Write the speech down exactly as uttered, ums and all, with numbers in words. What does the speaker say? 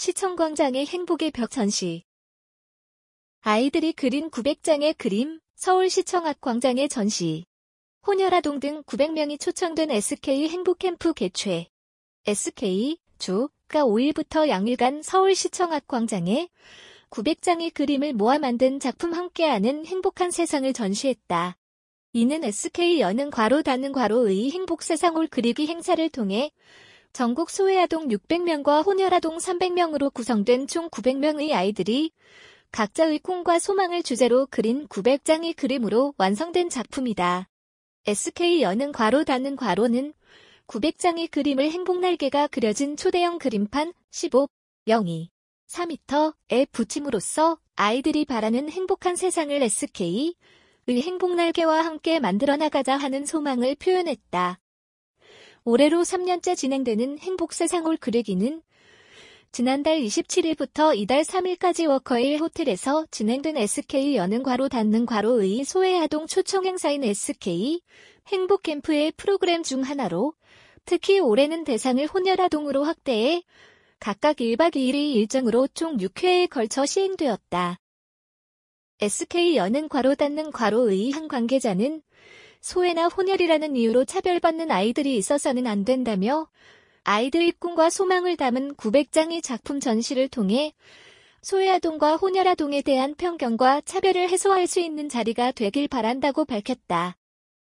시청광장의 행복의 벽 전시. 아이들이 그린 구백 장의 그림, 서울시청 앞 광장의 전시. 혼혈아동 등 구백 명이 초청된 에스케이 행복캠프 개최. 에스케이, 주가 오 일부터 양일간 서울시청 앞 광장에 구백 장의 그림을 모아 만든 작품 함께하는 행복한 세상을 전시했다. 이는 에스케이 여는 괄호 닫는 괄호의 행복세상 올 그리기 행사를 통해 전국 소외아동 육백 명과 혼혈아동 삼백 명으로 구성된 총 구백 명의 아이들이 각자의 꿈과 소망을 주제로 그린 구백 장의 그림으로 완성된 작품이다. 에스케이 여는 괄호 닫는 괄호는 구백 장의 그림을 행복날개가 그려진 초대형 그림판 십오, 영이, 사 미터에 붙임으로써 아이들이 바라는 행복한 세상을 에스케이의 행복날개와 함께 만들어 나가자 하는 소망을 표현했다. 올해로 삼 년째 진행되는 행복세상 올 그리기는 지난달 이십칠 일부터 이달 삼 일까지 워커힐 호텔에서 진행된 에스케이 여는 괄호 닫는 괄호의 소외아동 초청 행사인 에스케이 행복캠프의 프로그램 중 하나로 특히 올해는 대상을 혼혈아동으로 확대해 각각 일 박 이 일의 일정으로 총 육 회에 걸쳐 시행되었다. 에스케이 여는 괄호 닫는 괄호의 한 관계자는 소외나 혼혈이라는 이유로 차별받는 아이들이 있어서는 안 된다며 아이들의 꿈과 소망을 담은 구백 장의 작품 전시를 통해 소외아동과 혼혈아동에 대한 편견과 차별을 해소할 수 있는 자리가 되길 바란다고 밝혔다.